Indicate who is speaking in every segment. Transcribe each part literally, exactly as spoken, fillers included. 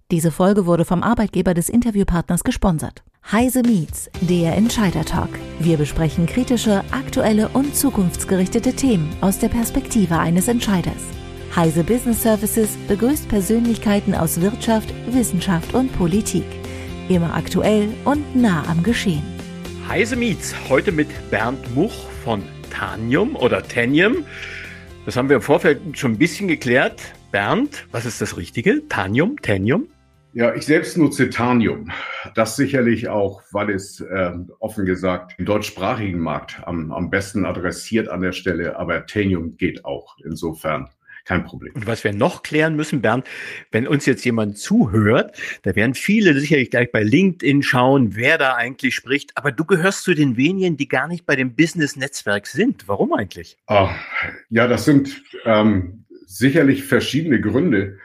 Speaker 1: Diese Folge wurde vom Arbeitgeber des Interviewpartners gesponsert. Heise Meets, der Entscheider-Talk. Wir besprechen kritische, aktuelle und zukunftsgerichtete Themen aus der Perspektive eines Entscheiders. Heise Business Services begrüßt Persönlichkeiten aus Wirtschaft, Wissenschaft und Politik. Immer aktuell und nah am Geschehen.
Speaker 2: Heise Meets, heute mit Bernd Much von Tanium oder Tanium. Das haben wir im Vorfeld schon ein bisschen geklärt. Bernd, was ist das Richtige? Tanium, Tanium?
Speaker 3: Ja, ich selbst nutze Tanium. Das sicherlich auch, weil es äh, offen gesagt im deutschsprachigen Markt am, am besten adressiert an der Stelle. Aber Tanium geht auch. Insofern kein Problem.
Speaker 2: Und was wir noch klären müssen, Bernd, wenn uns jetzt jemand zuhört, da werden viele sicherlich gleich bei LinkedIn schauen, wer da eigentlich spricht. Aber du gehörst zu den wenigen, die gar nicht bei dem Business-Netzwerk sind. Warum eigentlich?
Speaker 3: Ah, ja, das sind ähm, sicherlich verschiedene Gründe.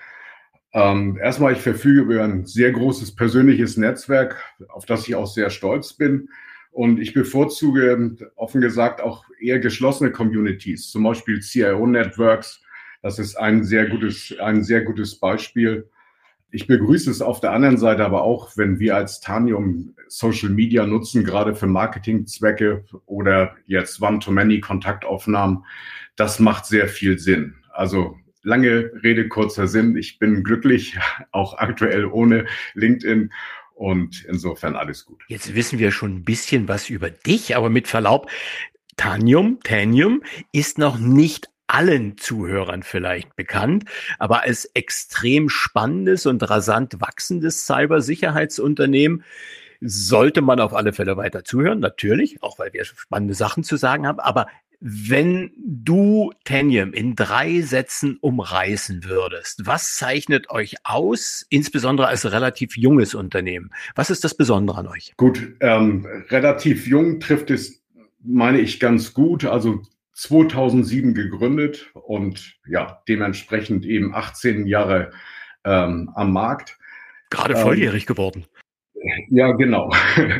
Speaker 3: Ähm, erstmal, ich verfüge über ein sehr großes persönliches Netzwerk, auf das ich auch sehr stolz bin. Und ich bevorzuge, offen gesagt, auch eher geschlossene Communities, zum Beispiel C I O-Networks. Das ist ein sehr gutes, ein sehr gutes Beispiel. Ich begrüße es auf der anderen Seite aber auch, wenn wir als Tanium Social Media nutzen, gerade für Marketingzwecke oder jetzt One-to-Many-Kontaktaufnahmen. Das macht sehr viel Sinn. Also lange Rede, kurzer Sinn. Ich bin glücklich, auch aktuell ohne LinkedIn. Und insofern alles gut.
Speaker 2: Jetzt wissen wir schon ein bisschen was über dich, aber mit Verlaub, Tanium, Tanium ist noch nicht allen Zuhörern vielleicht bekannt, aber als extrem spannendes und rasant wachsendes Cybersicherheitsunternehmen sollte man auf alle Fälle weiter zuhören, natürlich, auch weil wir spannende Sachen zu sagen haben, aber wenn du Tanium in drei Sätzen umreißen würdest, was zeichnet euch aus, insbesondere als relativ junges Unternehmen? Was ist das Besondere an euch?
Speaker 3: Gut, ähm, relativ jung trifft es, meine ich, ganz gut. Also zweitausendsieben gegründet und ja, dementsprechend eben achtzehn Jahre ähm, am Markt.
Speaker 2: Gerade volljährig ähm, geworden.
Speaker 3: Ja, genau.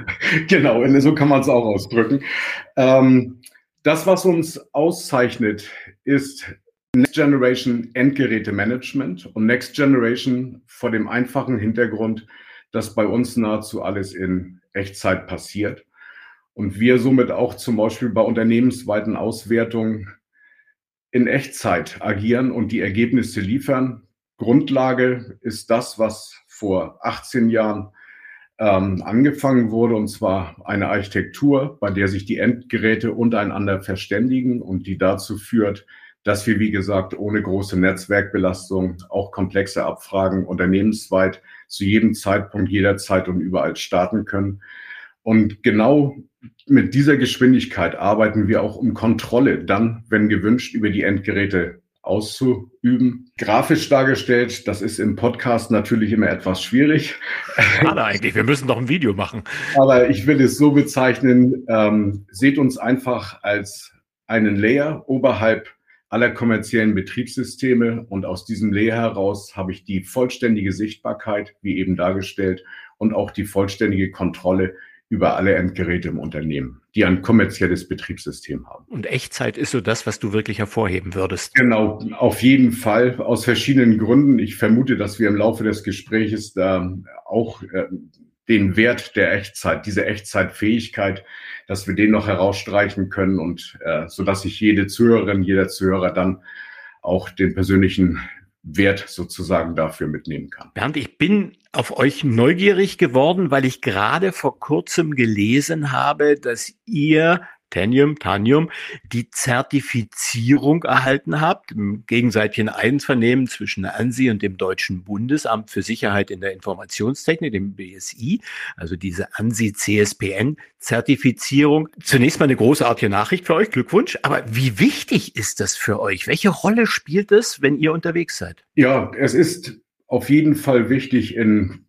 Speaker 3: Genau, so kann man es auch ausdrücken. Ähm, Das, was uns auszeichnet, ist Next Generation Endgerätemanagement und Next Generation vor dem einfachen Hintergrund, dass bei uns nahezu alles in Echtzeit passiert und wir somit auch zum Beispiel bei unternehmensweiten Auswertungen in Echtzeit agieren und die Ergebnisse liefern. Grundlage ist das, was vor achtzehn Jahren Ähm, angefangen wurde, und zwar eine Architektur, bei der sich die Endgeräte untereinander verständigen und die dazu führt, dass wir, wie gesagt, ohne große Netzwerkbelastung auch komplexe Abfragen unternehmensweit zu jedem Zeitpunkt, jederzeit und überall starten können. Und genau mit dieser Geschwindigkeit arbeiten wir auch um Kontrolle dann, wenn gewünscht, über die Endgeräte auszuüben. Grafisch dargestellt, das ist im Podcast natürlich immer etwas schwierig.
Speaker 2: Schade eigentlich, wir müssen doch ein Video machen.
Speaker 3: Aber ich will es so bezeichnen, ähm, seht uns einfach als einen Layer oberhalb aller kommerziellen Betriebssysteme und aus diesem Layer heraus habe ich die vollständige Sichtbarkeit, wie eben dargestellt, und auch die vollständige Kontrolle über alle Endgeräte im Unternehmen, die ein kommerzielles Betriebssystem haben.
Speaker 2: Und Echtzeit ist so das, was du wirklich hervorheben würdest.
Speaker 3: Genau, auf jeden Fall, aus verschiedenen Gründen. Ich vermute, dass wir im Laufe des Gespräches da auch äh, den Wert der Echtzeit, diese Echtzeitfähigkeit, dass wir den noch herausstreichen können und äh, so dass sich jede Zuhörerin, jeder Zuhörer dann auch den persönlichen Wert sozusagen dafür mitnehmen kann.
Speaker 2: Bernd, ich bin auf euch neugierig geworden, weil ich gerade vor kurzem gelesen habe, dass ihr Tanium, Tanium, die Zertifizierung erhalten habt, im gegenseitigen Einvernehmen zwischen ANSI und dem Deutschen Bundesamt für Sicherheit in der Informationstechnik, dem B S I, also diese ANSI C S P N-Zertifizierung. Zunächst mal eine großartige Nachricht für euch, Glückwunsch. Aber wie wichtig ist das für euch? Welche Rolle spielt es, wenn ihr unterwegs seid?
Speaker 3: Ja, es ist auf jeden Fall wichtig in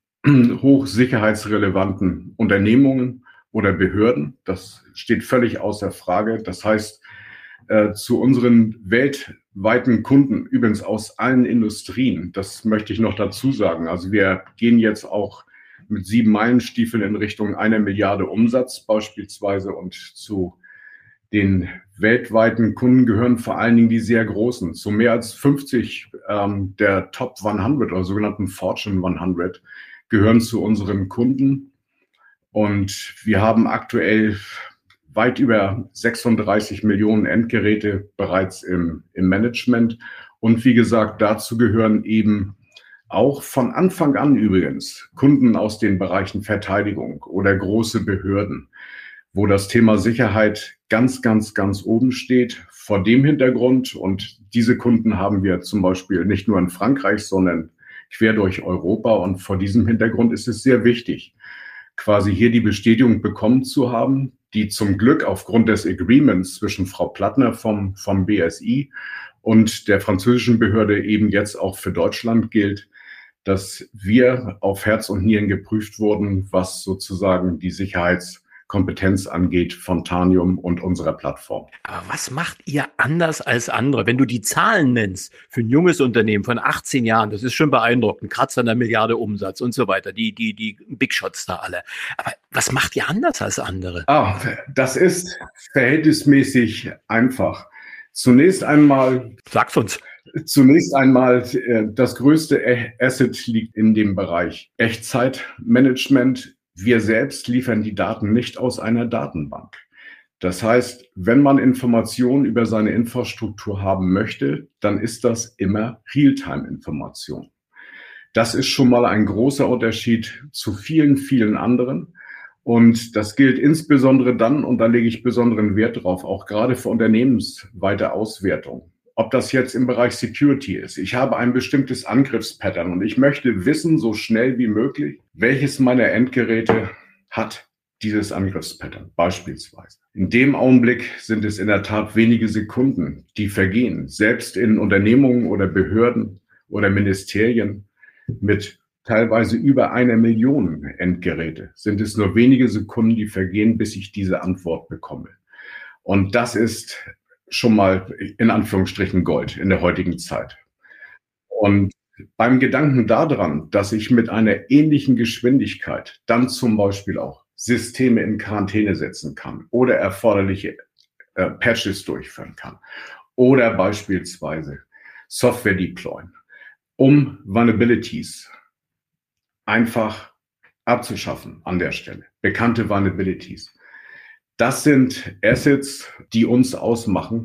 Speaker 3: hochsicherheitsrelevanten Unternehmungen oder Behörden. Das steht völlig außer Frage. Das heißt, äh, zu unseren weltweiten Kunden, übrigens aus allen Industrien, das möchte ich noch dazu sagen. Also wir gehen jetzt auch mit sieben Meilenstiefeln in Richtung einer Milliarde Umsatz beispielsweise und zu Den weltweiten Kunden gehören vor allen Dingen die sehr großen. So mehr als fünfzig ähm, der Top hundert oder sogenannten Fortune hundert gehören zu unseren Kunden. Und wir haben aktuell weit über sechsunddreißig Millionen Endgeräte bereits im, im Management. Und wie gesagt, dazu gehören eben auch von Anfang an übrigens Kunden aus den Bereichen Verteidigung oder große Behörden, wo das Thema Sicherheit ganz, ganz, ganz oben steht. Vor dem Hintergrund, und diese Kunden haben wir zum Beispiel nicht nur in Frankreich, sondern quer durch Europa. Und vor diesem Hintergrund ist es sehr wichtig, quasi hier die Bestätigung bekommen zu haben, die zum Glück aufgrund des Agreements zwischen Frau Plattner vom, vom B S I und der französischen Behörde eben jetzt auch für Deutschland gilt, dass wir auf Herz und Nieren geprüft wurden, was sozusagen die Sicherheitskompetenz angeht von Tanium und unserer Plattform.
Speaker 2: Aber was macht ihr anders als andere? Wenn du die Zahlen nennst für ein junges Unternehmen von achtzehn Jahren, das ist schon beeindruckend, Kratzer einer Milliarde Umsatz und so weiter, die, die, die Big Shots da alle. Aber was macht ihr anders als andere?
Speaker 3: Ah, das ist verhältnismäßig einfach. Zunächst einmal...
Speaker 2: Sag's uns.
Speaker 3: Zunächst einmal, das größte Asset liegt in dem Bereich Echtzeitmanagement. Wir selbst liefern die Daten nicht aus einer Datenbank. Das heißt, wenn man Informationen über seine Infrastruktur haben möchte, dann ist das immer Realtime-Information. Das ist schon mal ein großer Unterschied zu vielen, vielen anderen. Und das gilt insbesondere dann, und da lege ich besonderen Wert drauf, auch gerade für unternehmensweite Auswertung. Ob das jetzt im Bereich Security ist. Ich habe ein bestimmtes Angriffspattern und ich möchte wissen, so schnell wie möglich, welches meiner Endgeräte hat dieses Angriffspattern beispielsweise. In dem Augenblick sind es in der Tat wenige Sekunden, die vergehen. Selbst in Unternehmungen oder Behörden oder Ministerien mit teilweise über einer Million Endgeräte sind es nur wenige Sekunden, die vergehen, bis ich diese Antwort bekomme. Und das ist schon mal in Anführungsstrichen Gold in der heutigen Zeit. Und beim Gedanken daran, dass ich mit einer ähnlichen Geschwindigkeit dann zum Beispiel auch Systeme in Quarantäne setzen kann oder erforderliche äh, Patches durchführen kann oder beispielsweise Software deployen, um Vulnerabilities einfach abzuschaffen an der Stelle, bekannte Vulnerabilities. Das sind Assets, die uns ausmachen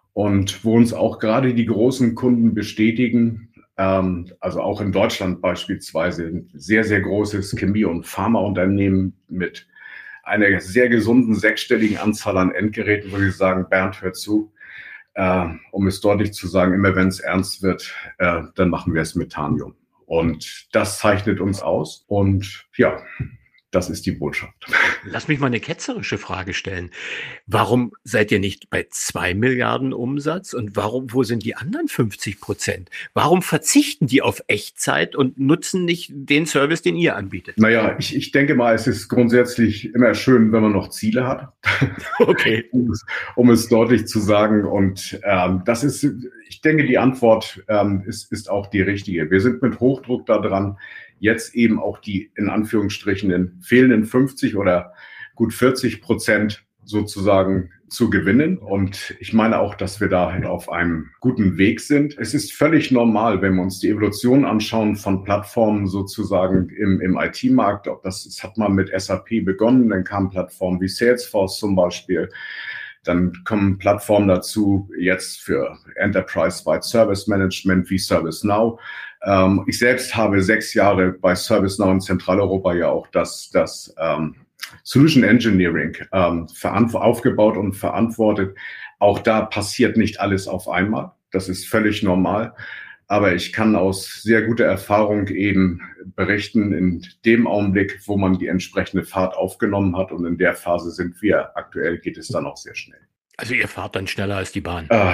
Speaker 3: und wo uns auch gerade die großen Kunden bestätigen, ähm, also auch in Deutschland beispielsweise ein sehr, sehr großes Chemie- und Pharmaunternehmen mit einer sehr gesunden sechsstelligen Anzahl an Endgeräten, wo sie sagen, Bernd, hör zu, äh, um es deutlich zu sagen, immer wenn es ernst wird, äh, dann machen wir es mit Tanium. Und das zeichnet uns aus und ja, das ist die Botschaft.
Speaker 2: Lass mich mal eine ketzerische Frage stellen. Warum seid ihr nicht bei zwei Milliarden Umsatz und warum, wo sind die anderen fünfzig Prozent? Warum verzichten die auf Echtzeit und nutzen nicht den Service, den ihr anbietet?
Speaker 3: Naja, ich, ich denke mal, es ist grundsätzlich immer schön, wenn man noch Ziele hat.
Speaker 2: Okay.
Speaker 3: um, es, um es deutlich zu sagen. Und ähm, das ist, ich denke, die Antwort ähm, ist, ist auch die richtige. Wir sind mit Hochdruck da dran, jetzt eben auch die in Anführungsstrichen fehlenden fünfzig oder gut vierzig Prozent sozusagen zu gewinnen. Und ich meine auch, dass wir da halt auf einem guten Weg sind. Es ist völlig normal, wenn wir uns die Evolution anschauen von Plattformen sozusagen im, im I T-Markt. Das, das hat mal mit S A P begonnen, dann kamen Plattformen wie Salesforce zum Beispiel. Dann kommen Plattformen dazu, jetzt für Enterprise-wide Service Management wie ServiceNow. Ähm, ich selbst habe sechs Jahre bei ServiceNow in Zentraleuropa ja auch das, das ähm, Solution Engineering ähm, aufgebaut und verantwortet. Auch da passiert nicht alles auf einmal. Das ist völlig normal. Aber ich kann aus sehr guter Erfahrung eben berichten, in dem Augenblick, wo man die entsprechende Fahrt aufgenommen hat, und in der Phase sind wir. Aktuell geht es dann auch sehr schnell.
Speaker 2: Also ihr fahrt dann schneller als die Bahn.
Speaker 3: Äh,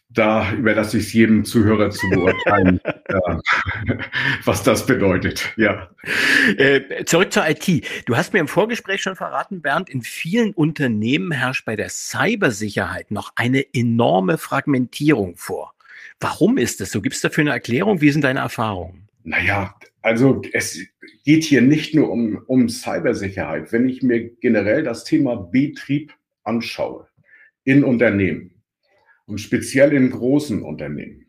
Speaker 3: da überlasse ich es jedem Zuhörer zu beurteilen, äh, was das bedeutet. Ja.
Speaker 2: Äh, zurück zur I T. Du hast mir im Vorgespräch schon verraten, Bernd, in vielen Unternehmen herrscht bei der Cybersicherheit noch eine enorme Fragmentierung vor. Warum ist das so? Gibt es dafür eine Erklärung? Wie sind deine Erfahrungen?
Speaker 3: Naja, also es geht hier nicht nur um, um Cybersicherheit. Wenn ich mir generell das Thema Betrieb anschaue, in Unternehmen und speziell in großen Unternehmen.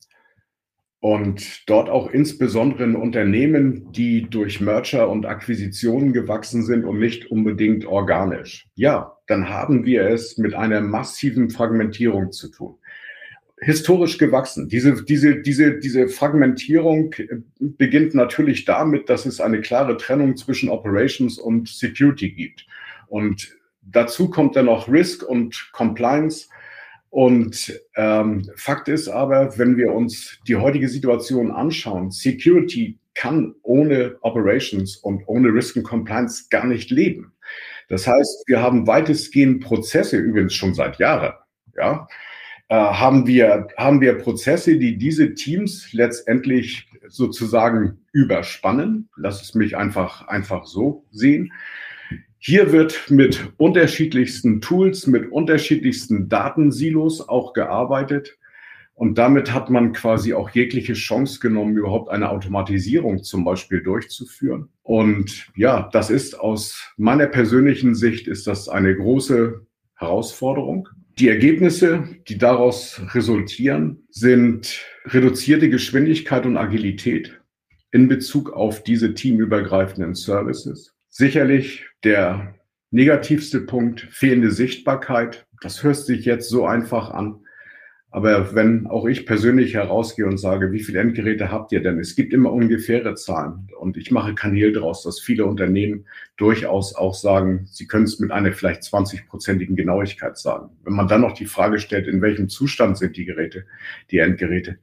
Speaker 3: Und dort auch insbesondere in Unternehmen, die durch Merger und Akquisitionen gewachsen sind und nicht unbedingt organisch. Ja, dann haben wir es mit einer massiven Fragmentierung zu tun. Historisch gewachsen. Diese, diese, diese, diese Fragmentierung beginnt natürlich damit, dass es eine klare Trennung zwischen Operations und Security gibt. Und dazu kommt dann noch Risk und Compliance. Und ähm, Fakt ist aber, wenn wir uns die heutige Situation anschauen, Security kann ohne Operations und ohne Risk and Compliance gar nicht leben. Das heißt, wir haben weitestgehend Prozesse, übrigens schon seit Jahren, ja, äh, haben wir, haben wir Prozesse, die diese Teams letztendlich sozusagen überspannen. Lass es mich einfach, einfach so sehen. Hier wird mit unterschiedlichsten Tools, mit unterschiedlichsten Datensilos auch gearbeitet. Und damit hat man quasi auch jegliche Chance genommen, überhaupt eine Automatisierung zum Beispiel durchzuführen. Und ja, das ist aus meiner persönlichen Sicht ist das eine große Herausforderung. Die Ergebnisse, die daraus resultieren, sind reduzierte Geschwindigkeit und Agilität in Bezug auf diese teamübergreifenden Services. Sicherlich der negativste Punkt, fehlende Sichtbarkeit. Das hört sich jetzt so einfach an. Aber wenn auch ich persönlich herausgehe und sage, wie viele Endgeräte habt ihr denn? Es gibt immer ungefähre Zahlen. Und ich mache Kanäle daraus, dass viele Unternehmen durchaus auch sagen, sie können es mit einer vielleicht zwanzig-prozentigen Genauigkeit sagen. Wenn man dann noch die Frage stellt, in welchem Zustand sind die Geräte, die Endgeräte,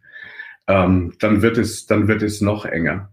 Speaker 3: ähm, dann wird es, dann wird es noch enger.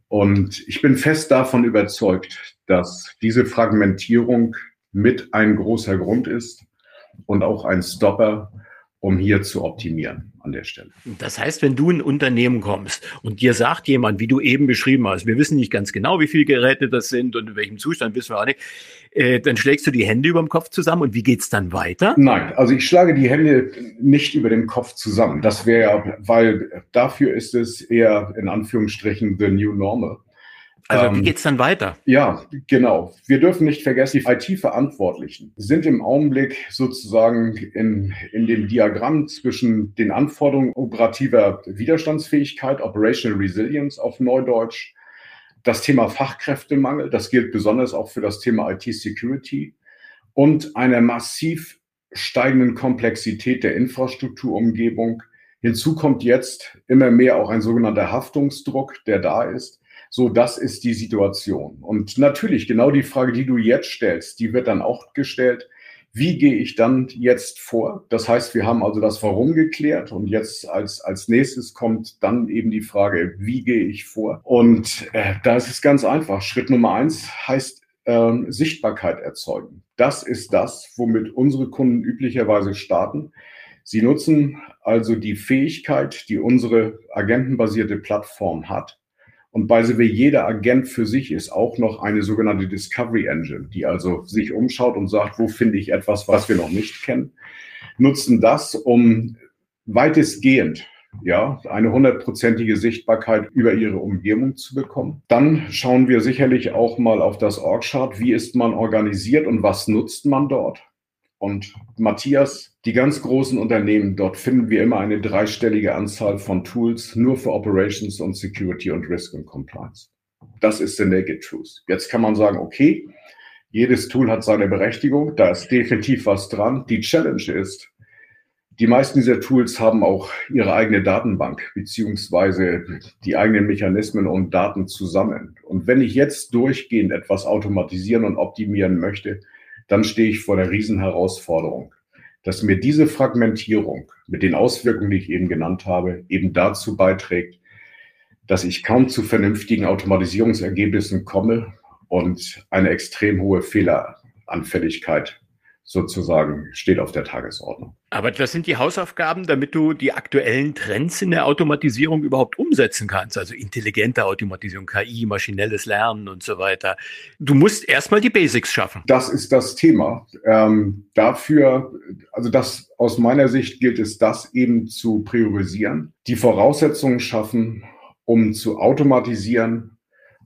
Speaker 3: Und ich bin fest davon überzeugt, dass diese Fragmentierung mit ein großer Grund ist und auch ein Stopper, um hier zu optimieren an der Stelle.
Speaker 2: Das heißt, wenn du in ein Unternehmen kommst und dir sagt jemand, wie du eben beschrieben hast, wir wissen nicht ganz genau, wie viele Geräte das sind und in welchem Zustand, wissen wir auch nicht, äh, dann schlägst du die Hände über dem Kopf zusammen und wie geht's dann weiter?
Speaker 3: Nein, also ich schlage die Hände nicht über dem Kopf zusammen. Das wäre, weil dafür ist es eher in Anführungsstrichen the new normal.
Speaker 2: Also wie geht's dann weiter?
Speaker 3: Ja, genau. Wir dürfen nicht vergessen, die I T-Verantwortlichen sind im Augenblick sozusagen in, in dem Diagramm zwischen den Anforderungen operativer Widerstandsfähigkeit, Operational Resilience auf Neudeutsch, das Thema Fachkräftemangel, das gilt besonders auch für das Thema I T-Security und einer massiv steigenden Komplexität der Infrastrukturumgebung. Hinzu kommt jetzt immer mehr auch ein sogenannter Haftungsdruck, der da ist. So, das ist die Situation. Und natürlich, genau die Frage, die du jetzt stellst, die wird dann auch gestellt. Wie gehe ich dann jetzt vor? Das heißt, wir haben also das Warum geklärt und jetzt als, als nächstes kommt dann eben die Frage, wie gehe ich vor? Und äh, da ist es ganz einfach. Schritt Nummer eins heißt äh, Sichtbarkeit erzeugen. Das ist das, womit unsere Kunden üblicherweise starten. Sie nutzen also die Fähigkeit, die unsere agentenbasierte Plattform hat. Und by the way, jeder Agent für sich ist auch noch eine sogenannte Discovery Engine, die also sich umschaut und sagt, wo finde ich etwas, was wir noch nicht kennen, nutzen das, um weitestgehend ja, eine hundertprozentige Sichtbarkeit über ihre Umgebung zu bekommen. Dann schauen wir sicherlich auch mal auf das Org-Chart, wie ist man organisiert und was nutzt man dort. Und Matthias, die ganz großen Unternehmen, dort finden wir immer eine dreistellige Anzahl von Tools nur für Operations und Security und Risk und Compliance. Das ist the naked truth. Jetzt kann man sagen, okay, jedes Tool hat seine Berechtigung, da ist definitiv was dran. Die Challenge ist, die meisten dieser Tools haben auch ihre eigene Datenbank beziehungsweise die eigenen Mechanismen und Daten zusammen. Und wenn ich jetzt durchgehend etwas automatisieren und optimieren möchte, dann stehe ich vor der Riesenherausforderung, dass mir diese Fragmentierung mit den Auswirkungen, die ich eben genannt habe, eben dazu beiträgt, dass ich kaum zu vernünftigen Automatisierungsergebnissen komme und eine extrem hohe Fehleranfälligkeit sozusagen steht auf der Tagesordnung.
Speaker 2: Aber das sind die Hausaufgaben, damit du die aktuellen Trends in der Automatisierung überhaupt umsetzen kannst. Also intelligente Automatisierung, K I, maschinelles Lernen und so weiter. Du musst erstmal die Basics schaffen.
Speaker 3: Das ist das Thema. Ähm, dafür, also das aus meiner Sicht gilt es, das eben zu priorisieren, die Voraussetzungen schaffen, um zu automatisieren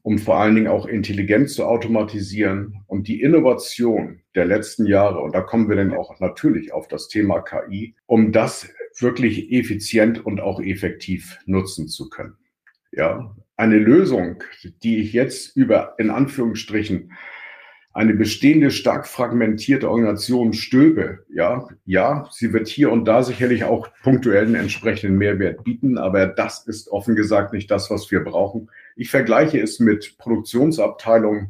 Speaker 3: um vor allen Dingen auch intelligent zu automatisieren. Und die Innovation der letzten Jahre, und da kommen wir dann auch natürlich auf das Thema K I, um das wirklich effizient und auch effektiv nutzen zu können. Ja, eine Lösung, die ich jetzt über, in Anführungsstrichen, eine bestehende, stark fragmentierte Organisation stöbe, ja, ja, sie wird hier und da sicherlich auch punktuell einen entsprechenden Mehrwert bieten, aber das ist offen gesagt nicht das, was wir brauchen. Ich vergleiche es mit Produktionsabteilungen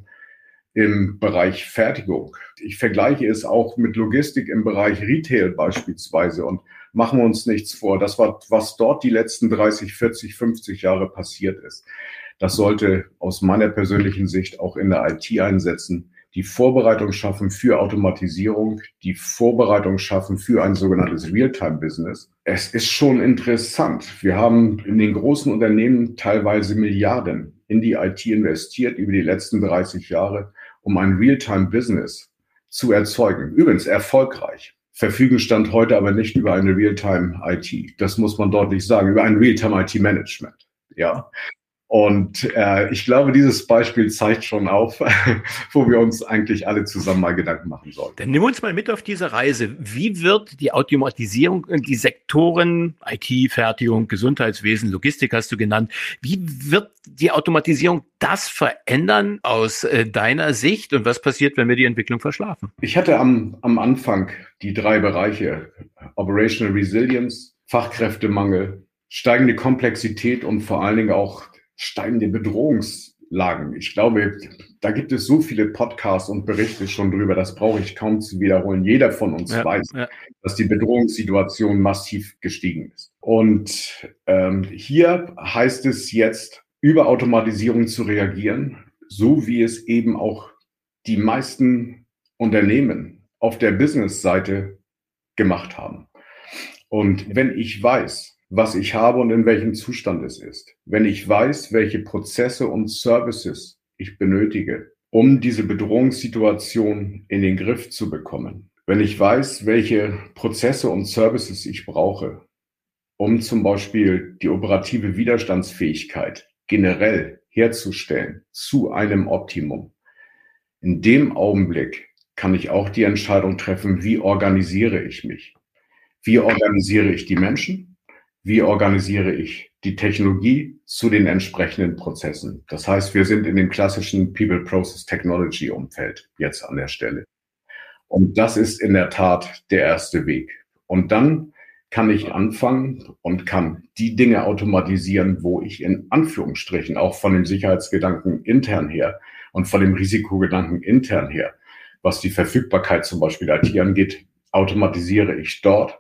Speaker 3: im Bereich Fertigung. Ich vergleiche es auch mit Logistik im Bereich Retail beispielsweise und machen wir uns nichts vor. Das war, was dort die letzten dreißig, vierzig, fünfzig Jahre passiert ist. Das sollte aus meiner persönlichen Sicht auch in der I T einsetzen, die Vorbereitung schaffen für Automatisierung, die Vorbereitung schaffen für ein sogenanntes Realtime-Business. Es ist schon interessant. Wir haben in den großen Unternehmen teilweise Milliarden in die I T investiert über die letzten dreißig Jahre, um ein Realtime-Business zu erzeugen. Übrigens erfolgreich. Verfügen Stand heute aber nicht über eine Realtime-I T. Das muss man deutlich sagen, über ein Realtime-I T-Management. Ja. Und äh, ich glaube, dieses Beispiel zeigt schon auf, wo wir uns eigentlich alle zusammen mal Gedanken machen sollten.
Speaker 2: Dann nimm uns mal mit auf diese Reise. Wie wird die Automatisierung, die Sektoren, I T, Fertigung, Gesundheitswesen, Logistik hast du genannt, wie wird die Automatisierung das verändern aus äh, deiner Sicht und was passiert, wenn wir die Entwicklung verschlafen?
Speaker 3: Ich hatte am, am Anfang die drei Bereiche: Operational Resilience, Fachkräftemangel, steigende Komplexität und vor allen Dingen auch steigende Bedrohungslagen. Ich glaube, da gibt es so viele Podcasts und Berichte schon drüber, das brauche ich kaum zu wiederholen. Jeder von uns ja, weiß, ja. dass die Bedrohungssituation massiv gestiegen ist. Und ähm, hier heißt es jetzt, über Automatisierung zu reagieren, so wie es eben auch die meisten Unternehmen auf der Business-Seite gemacht haben. Und wenn ich weiß, was ich habe und in welchem Zustand es ist, wenn ich weiß, welche Prozesse und Services ich benötige, um diese Bedrohungssituation in den Griff zu bekommen, wenn ich weiß, welche Prozesse und Services ich brauche, um zum Beispiel die operative Widerstandsfähigkeit generell herzustellen zu einem Optimum, in dem Augenblick kann ich auch die Entscheidung treffen, wie organisiere ich mich? Wie organisiere ich die Menschen? Wie organisiere ich die Technologie zu den entsprechenden Prozessen? Das heißt, wir sind in dem klassischen People-Process-Technology-Umfeld jetzt an der Stelle. Und das ist in der Tat der erste Weg. Und dann kann ich anfangen und kann die Dinge automatisieren, wo ich in Anführungsstrichen auch von dem Sicherheitsgedanken intern her und von dem Risikogedanken intern her, was die Verfügbarkeit zum Beispiel I T angeht, automatisiere ich dort,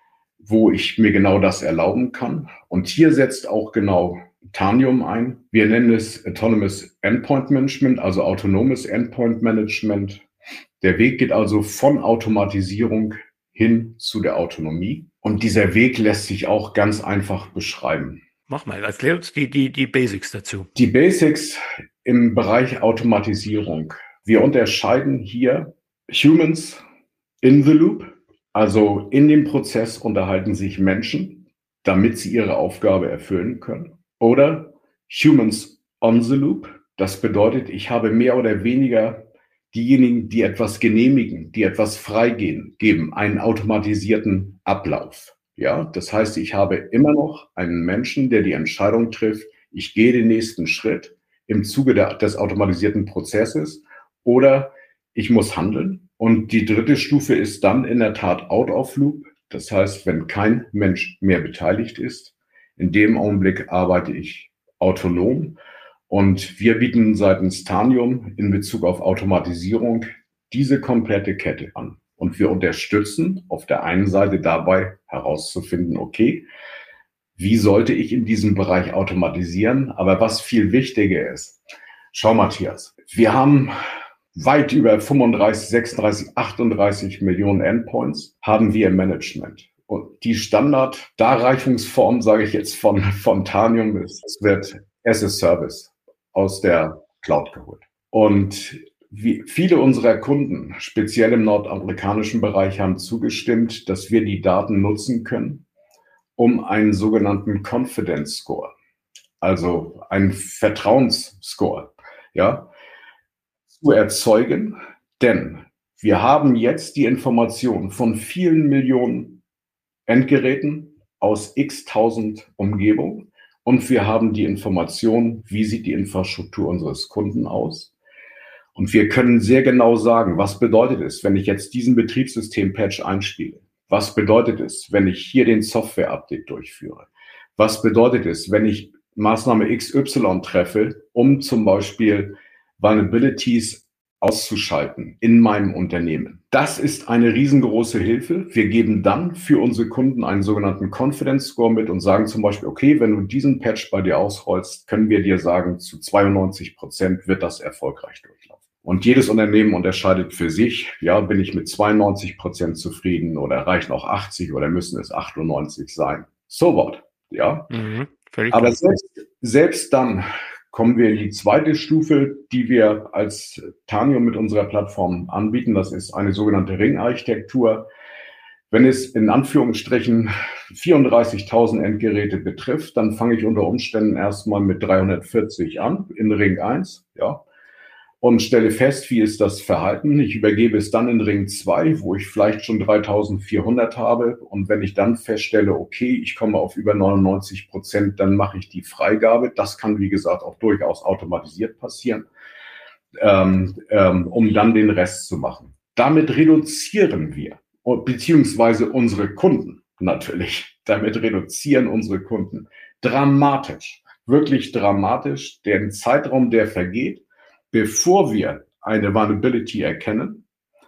Speaker 3: wo ich mir genau das erlauben kann. Und hier setzt auch genau Tanium ein. Wir nennen es Autonomous Endpoint Management, also autonomes Endpoint Management. Der Weg geht also von Automatisierung hin zu der Autonomie. Und dieser Weg lässt sich auch ganz einfach beschreiben.
Speaker 2: Mach mal, erklär uns die, die, die Basics dazu.
Speaker 3: Die Basics im Bereich Automatisierung. Wir unterscheiden hier Humans in the Loop. Also in dem Prozess unterhalten sich Menschen, damit sie ihre Aufgabe erfüllen können. Oder Humans on the Loop. Das bedeutet, ich habe mehr oder weniger diejenigen, die etwas genehmigen, die etwas freigeben, geben einen automatisierten Ablauf. Ja, das heißt, ich habe immer noch einen Menschen, der die Entscheidung trifft, ich gehe den nächsten Schritt im Zuge der, des automatisierten Prozesses oder ich muss handeln. Und die dritte Stufe ist dann in der Tat out of loop. Das heißt, wenn kein Mensch mehr beteiligt ist, in dem Augenblick arbeite ich autonom. Und wir bieten seitens Tanium in Bezug auf Automatisierung diese komplette Kette an. Und wir unterstützen auf der einen Seite dabei herauszufinden, okay, wie sollte ich in diesem Bereich automatisieren? Aber was viel wichtiger ist, schau Matthias, wir haben weit über fünfunddreißig, sechsunddreißig, achtunddreißig Millionen Endpoints haben wir im Management. Und die Standard-Darreichungsform, sage ich jetzt, von, von Tanium ist, es wird as a Service aus der Cloud geholt. Und wie viele unserer Kunden, speziell im nordamerikanischen Bereich, haben zugestimmt, dass wir die Daten nutzen können, um einen sogenannten Confidence Score, also einen Vertrauensscore, ja, zu erzeugen, denn wir haben jetzt die Information von vielen Millionen Endgeräten aus x tausend Umgebungen und wir haben die Information, wie sieht die Infrastruktur unseres Kunden aus. Und wir können sehr genau sagen, was bedeutet es, wenn ich jetzt diesen Betriebssystem-Patch einspiele? Was bedeutet es, wenn ich hier den Software-Update durchführe? Was bedeutet es, wenn ich Maßnahme X Y treffe, um zum Beispiel Vulnerabilities auszuschalten in meinem Unternehmen? Das ist eine riesengroße Hilfe. Wir geben dann für unsere Kunden einen sogenannten Confidence Score mit und sagen zum Beispiel, okay, wenn du diesen Patch bei dir ausrollst, können wir dir sagen, zu zweiundneunzig Prozent wird das erfolgreich durchlaufen. Und jedes Unternehmen unterscheidet für sich, ja, bin ich mit zweiundneunzig Prozent zufrieden oder reichen auch achtzig oder müssen es achtundneunzig sein? So what, ja.
Speaker 2: Mhm, völlig
Speaker 3: Aber
Speaker 2: klar.
Speaker 3: selbst, selbst dann kommen wir in die zweite Stufe, die wir als Tanium mit unserer Plattform anbieten. Das ist eine sogenannte Ring-Architektur. Wenn es in Anführungsstrichen vierunddreißigtausend Endgeräte betrifft, dann fange ich unter Umständen erstmal mit dreihundertvierzig an in Ring eins, ja, und stelle fest, wie ist das Verhalten. Ich übergebe es dann in Ring zwei, wo ich vielleicht schon dreitausendvierhundert habe. Und wenn ich dann feststelle, okay, ich komme auf über neunundneunzig Prozent, dann mache ich die Freigabe. Das kann, wie gesagt, auch durchaus automatisiert passieren, ähm, ähm, um dann den Rest zu machen. Damit reduzieren wir, beziehungsweise unsere Kunden natürlich, damit reduzieren unsere Kunden dramatisch, wirklich dramatisch den Zeitraum, der vergeht, bevor wir eine Vulnerability erkennen,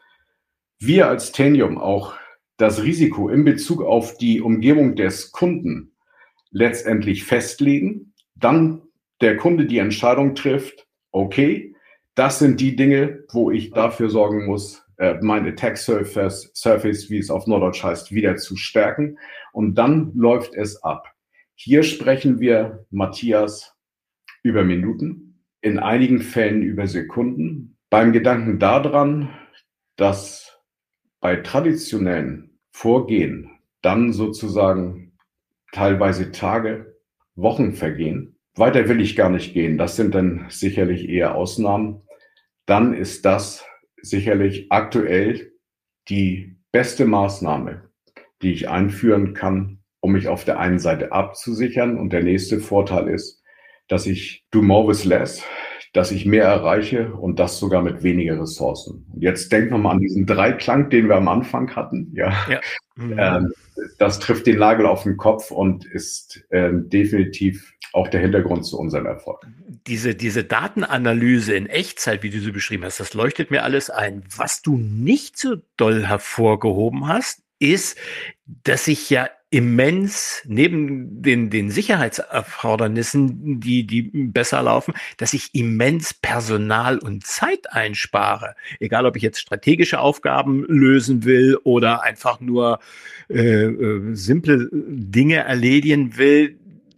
Speaker 3: wir als Tanium auch das Risiko in Bezug auf die Umgebung des Kunden letztendlich festlegen, dann der Kunde die Entscheidung trifft, okay, das sind die Dinge, wo ich dafür sorgen muss, mein Attack Surface, Surface, wie es auf Norddeutsch heißt, wieder zu stärken. Und dann läuft es ab. Hier sprechen wir, Matthias, über Minuten, in einigen Fällen über Sekunden. Beim Gedanken daran, dass bei traditionellen Vorgehen dann sozusagen teilweise Tage, Wochen vergehen. Weiter will ich gar nicht gehen. Das sind dann sicherlich eher Ausnahmen. Dann ist das sicherlich aktuell die beste Maßnahme, die ich einführen kann, um mich auf der einen Seite abzusichern. Und der nächste Vorteil ist, dass ich do more with less, dass ich mehr erreiche und das sogar mit weniger Ressourcen. Und jetzt denk nochmal an diesen Dreiklang, den wir am Anfang hatten. Ja,
Speaker 2: ja. Mhm.
Speaker 3: Ähm, das trifft den Nagel auf den Kopf und ist ähm, definitiv auch der Hintergrund zu unserem Erfolg.
Speaker 2: Diese, diese Datenanalyse in Echtzeit, wie du sie beschrieben hast, das leuchtet mir alles ein. Was du nicht so doll hervorgehoben hast, ist, dass ich ja immens neben den, den Sicherheitserfordernissen, die, die besser laufen, dass ich immens Personal und Zeit einspare. Egal, ob ich jetzt strategische Aufgaben lösen will oder einfach nur äh, äh, simple Dinge erledigen will.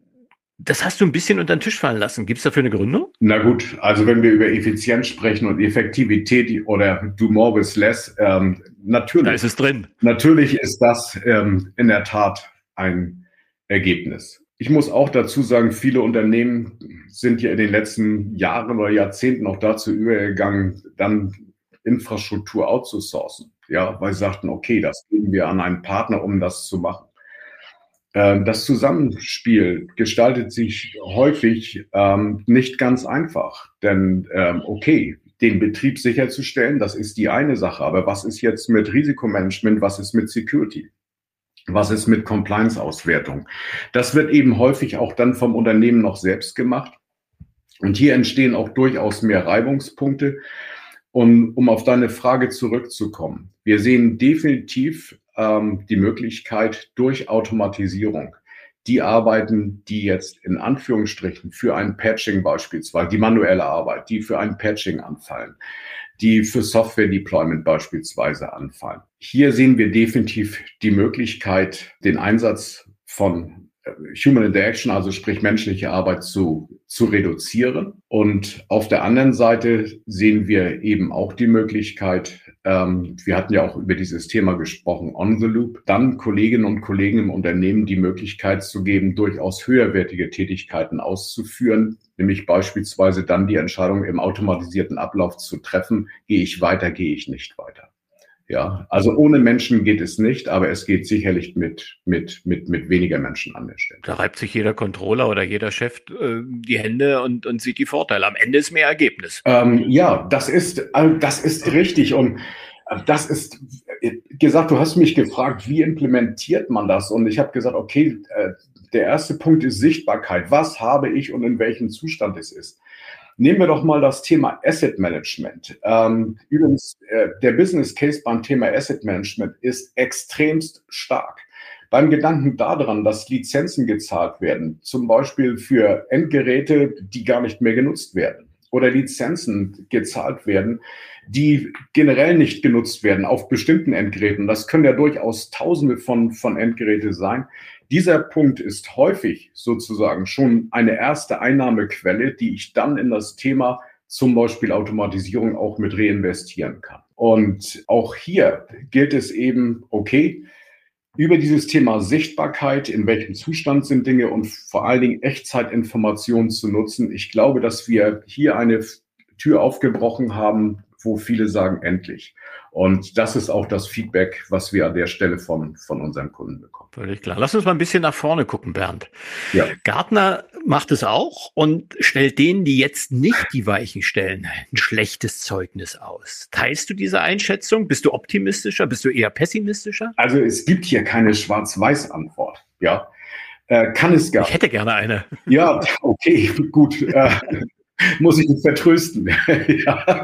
Speaker 2: Das hast du ein bisschen unter den Tisch fallen lassen. Gibt es dafür eine Gründung?
Speaker 3: Na gut, also wenn wir über Effizienz sprechen und Effektivität oder do more with less, ähm, natürlich.
Speaker 2: Da ist es drin.
Speaker 3: Natürlich ist das ähm, in der Tat ein Ergebnis. Ich muss auch dazu sagen, viele Unternehmen sind ja in den letzten Jahren oder Jahrzehnten auch dazu übergegangen, dann Infrastruktur outzusourcen. Ja, weil sie sagten, okay, das geben wir an einen Partner, um das zu machen. Das Zusammenspiel gestaltet sich häufig ähm, nicht ganz einfach, denn ähm, okay, den Betrieb sicherzustellen, das ist die eine Sache, aber was ist jetzt mit Risikomanagement, was ist mit Security, was ist mit Compliance-Auswertung? Das wird eben häufig auch dann vom Unternehmen noch selbst gemacht und hier entstehen auch durchaus mehr Reibungspunkte. Und um auf deine Frage zurückzukommen, wir sehen definitiv ähm, die Möglichkeit durch Automatisierung, die Arbeiten, die jetzt in Anführungsstrichen für ein Patching beispielsweise, die manuelle Arbeit, die für ein Patching anfallen, die für Software-Deployment beispielsweise anfallen. Hier sehen wir definitiv die Möglichkeit, den Einsatz von Human Interaction, also sprich menschliche Arbeit zu, zu reduzieren. Und auf der anderen Seite sehen wir eben auch die Möglichkeit, ähm, wir hatten ja auch über dieses Thema gesprochen, on the loop, dann Kolleginnen und Kollegen im Unternehmen die Möglichkeit zu geben, durchaus höherwertige Tätigkeiten auszuführen, nämlich beispielsweise dann die Entscheidung im automatisierten Ablauf zu treffen, gehe ich weiter, gehe ich nicht weiter. Ja, also ohne Menschen geht es nicht, aber es geht sicherlich mit, mit, mit, mit weniger Menschen an der Stelle.
Speaker 2: Da reibt sich jeder Controller oder jeder Chef äh, die Hände und, und sieht die Vorteile. Am Ende ist mehr Ergebnis.
Speaker 3: Ähm, ja, das ist, äh, das ist richtig. Und äh, das ist, äh, gesagt, du hast mich gefragt, wie implementiert man das? Und ich habe gesagt, okay, äh, der erste Punkt ist Sichtbarkeit. Was habe ich und in welchem Zustand es ist? Nehmen wir doch mal das Thema Asset Management. Ähm, übrigens, äh, der Business Case beim Thema Asset Management ist extremst stark. Beim Gedanken daran, dass Lizenzen gezahlt werden, zum Beispiel für Endgeräte, die gar nicht mehr genutzt werden, oder Lizenzen gezahlt werden, die generell nicht genutzt werden auf bestimmten Endgeräten. Das können ja durchaus Tausende von, von Endgeräte sein. Dieser Punkt ist häufig sozusagen schon eine erste Einnahmequelle, die ich dann in das Thema zum Beispiel Automatisierung auch mit reinvestieren kann. Und auch hier gilt es eben, okay, über dieses Thema Sichtbarkeit, in welchem Zustand sind Dinge und vor allen Dingen Echtzeitinformationen zu nutzen. Ich glaube, dass wir hier eine Tür aufgebrochen haben, wo viele sagen, endlich. Und das ist auch das Feedback, was wir an der Stelle von, von unseren Kunden bekommen.
Speaker 2: Völlig klar. Lass uns mal ein bisschen nach vorne gucken, Bernd.
Speaker 3: Ja.
Speaker 2: Gartner macht es auch und stellt denen, die jetzt nicht die Weichen stellen, ein schlechtes Zeugnis aus. Teilst du diese Einschätzung? Bist du optimistischer? Bist du eher pessimistischer?
Speaker 3: Also es gibt hier keine Schwarz-Weiß-Antwort. Ja, äh, kann es gar nicht.
Speaker 2: Ich hätte gerne eine.
Speaker 3: Ja, okay, gut. Äh, muss ich dich vertrösten. Ja.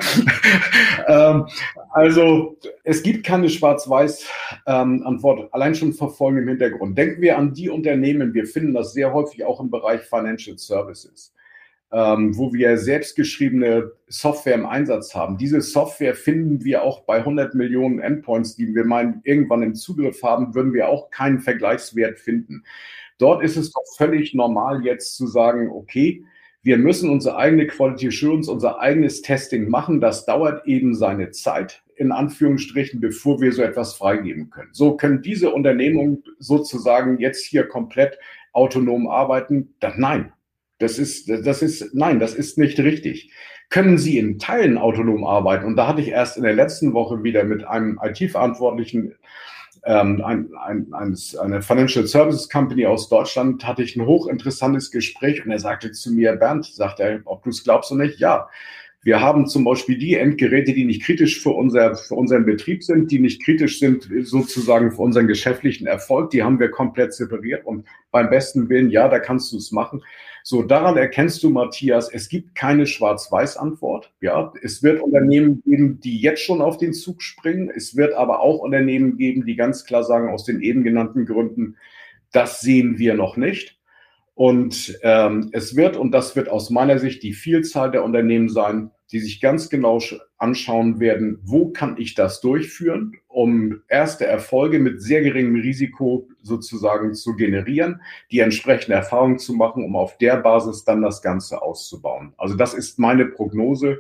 Speaker 3: ähm, also es gibt keine Schwarz-Weiß-Antwort, ähm, allein schon vor folgendem Hintergrund. Denken wir an die Unternehmen, wir finden das sehr häufig auch im Bereich Financial Services, ähm, wo wir selbstgeschriebene Software im Einsatz haben. Diese Software finden wir auch bei hundert Millionen Endpoints, die wir meinen, irgendwann im Zugriff haben, würden wir auch keinen Vergleichswert finden. Dort ist es doch völlig normal jetzt zu sagen, okay, wir müssen unsere eigene Quality Assurance, unser eigenes Testing machen. Das dauert eben seine Zeit, in Anführungsstrichen, bevor wir so etwas freigeben können. So können diese Unternehmungen sozusagen jetzt hier komplett autonom arbeiten. Dann nein, das ist, das ist, nein, das ist nicht richtig. Können sie in Teilen autonom arbeiten? Und da hatte ich erst in der letzten Woche wieder mit einem I T-Verantwortlichen Ähm, ein, ein, eines, eine Financial Services Company aus Deutschland, hatte ich ein hochinteressantes Gespräch und er sagte zu mir, Bernd, sagt er, ob du es glaubst oder nicht, ja. Wir haben zum Beispiel die Endgeräte, die nicht kritisch für, unser, für unseren Betrieb sind, die nicht kritisch sind sozusagen für unseren geschäftlichen Erfolg, die haben wir komplett separiert und beim besten Willen, ja, da kannst du es machen. So, daran erkennst du, Matthias, es gibt keine Schwarz-Weiß-Antwort. Ja, es wird Unternehmen geben, die jetzt schon auf den Zug springen. Es wird aber auch Unternehmen geben, die ganz klar sagen, aus den eben genannten Gründen, das sehen wir noch nicht. Und ähm, es wird, und das wird aus meiner Sicht die Vielzahl der Unternehmen sein, die sich ganz genau anschauen werden, wo kann ich das durchführen, um erste Erfolge mit sehr geringem Risiko sozusagen zu generieren, die entsprechende Erfahrung zu machen, um auf der Basis dann das Ganze auszubauen. Also das ist meine Prognose.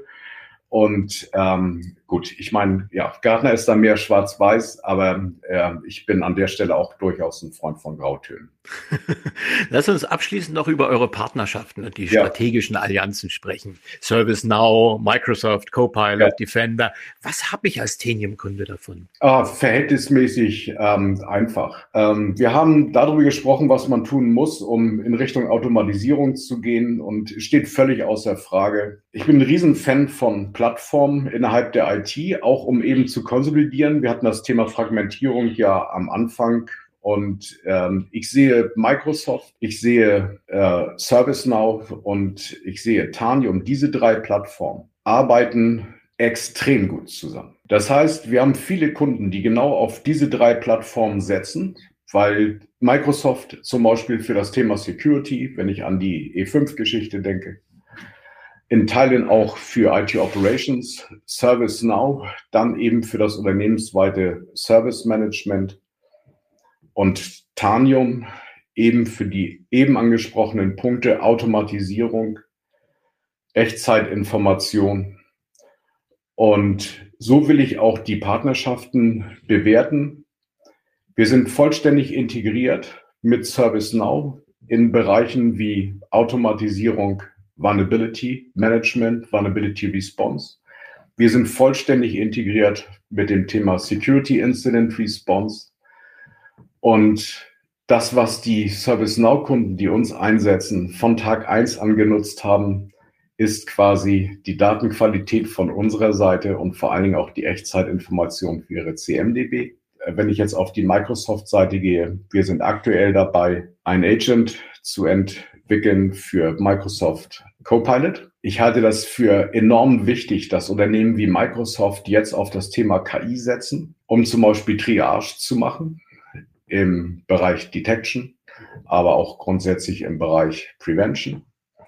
Speaker 3: Und ähm, gut, ich meine, ja, Gartner ist da mehr schwarz-weiß, aber äh, ich bin an der Stelle auch durchaus ein Freund von Grautönen.
Speaker 2: Lass uns abschließend noch über eure Partnerschaften und die ja. strategischen Allianzen sprechen. ServiceNow, Microsoft, Copilot, ja. Defender. Was habe ich als Tenium-Kunde davon?
Speaker 3: Ah, verhältnismäßig ähm, einfach. Ähm, wir haben darüber gesprochen, was man tun muss, um in Richtung Automatisierung zu gehen und steht völlig außer Frage. Ich bin ein Riesenfan von Plattformen innerhalb der I T, auch um eben zu konsolidieren. Wir hatten das Thema Fragmentierung ja am Anfang. Und ähm, ich sehe Microsoft, ich sehe äh, ServiceNow und ich sehe Tanium. Diese drei Plattformen arbeiten extrem gut zusammen. Das heißt, wir haben viele Kunden, die genau auf diese drei Plattformen setzen, weil Microsoft zum Beispiel für das Thema Security, wenn ich an die E fünf Geschichte denke, in Teilen auch für I T Operations, ServiceNow, dann eben für das unternehmensweite Service Management. Und Tanium eben für die eben angesprochenen Punkte Automatisierung, Echtzeitinformation. Und so will ich auch die Partnerschaften bewerten. Wir sind vollständig integriert mit ServiceNow in Bereichen wie Automatisierung, Vulnerability Management, Vulnerability Response. Wir sind vollständig integriert mit dem Thema Security Incident Response. Und das, was die ServiceNow-Kunden, die uns einsetzen, von Tag eins an genutzt haben, ist quasi die Datenqualität von unserer Seite und vor allen Dingen auch die Echtzeitinformation für ihre C M D B. Wenn ich jetzt auf die Microsoft-Seite gehe, wir sind aktuell dabei, ein Agent zu entwickeln für Microsoft Copilot. Ich halte das für enorm wichtig, dass Unternehmen wie Microsoft jetzt auf das Thema K I setzen, um zum Beispiel Triage zu machen im Bereich Detection, aber auch grundsätzlich im Bereich Prevention.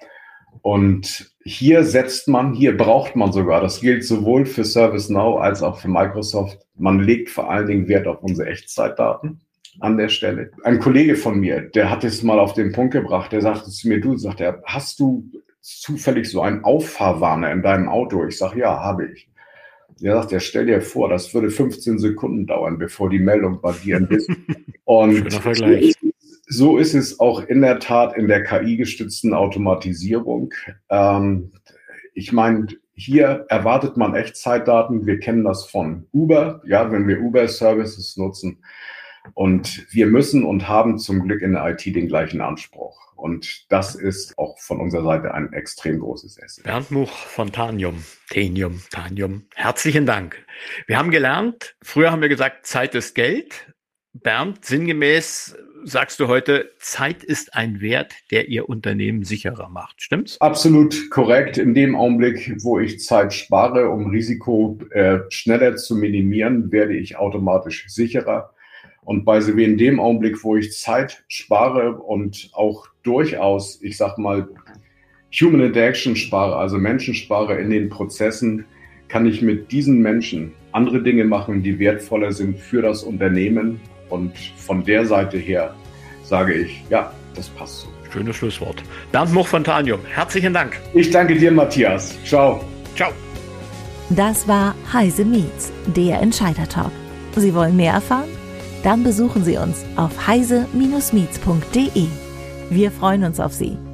Speaker 3: Und hier setzt man, hier braucht man sogar, das gilt sowohl für ServiceNow als auch für Microsoft, man legt vor allen Dingen Wert auf unsere Echtzeitdaten an der Stelle. Ein Kollege von mir, der hat es mal auf den Punkt gebracht, der sagte zu mir, du, sagt er, hast du zufällig so einen Auffahrwarner in deinem Auto? Ich sage, ja, habe ich. Der sagt, ja, stell dir vor, das würde fünfzehn Sekunden dauern, bevor die Meldung bei dir ist. Und so ist es auch in der Tat in der K I-gestützten Automatisierung. Ähm, ich meine, hier erwartet man Echtzeitdaten. Wir kennen das von Uber, ja, wenn wir Uber-Services nutzen. Und wir müssen und haben zum Glück in der I T den gleichen Anspruch. Und das ist auch von unserer Seite ein extrem großes Asset.
Speaker 2: Bernd Much von Tanium, Tenium, Tanium, herzlichen Dank. Wir haben gelernt, früher haben wir gesagt, Zeit ist Geld. Bernd, sinngemäß sagst du heute, Zeit ist ein Wert, der Ihr Unternehmen sicherer macht. Stimmt's?
Speaker 3: Absolut korrekt. In dem Augenblick, wo ich Zeit spare, um Risiko äh, schneller zu minimieren, werde ich automatisch sicherer. Und bei so wie in dem Augenblick, wo ich Zeit spare und auch durchaus, ich sag mal, Human Interaction spare, also Menschen spare in den Prozessen, kann ich mit diesen Menschen andere Dinge machen, die wertvoller sind für das Unternehmen. Und von der Seite her sage ich, ja, das passt so.
Speaker 2: Schönes Schlusswort. Bernd Much von Tanium, herzlichen Dank.
Speaker 3: Ich danke dir, Matthias. Ciao.
Speaker 2: Ciao.
Speaker 1: Das war Heise Meets, der Entscheider-Talk. Sie wollen mehr erfahren? Dann besuchen Sie uns auf heise Bindestrich meets punkt de. Wir freuen uns auf Sie.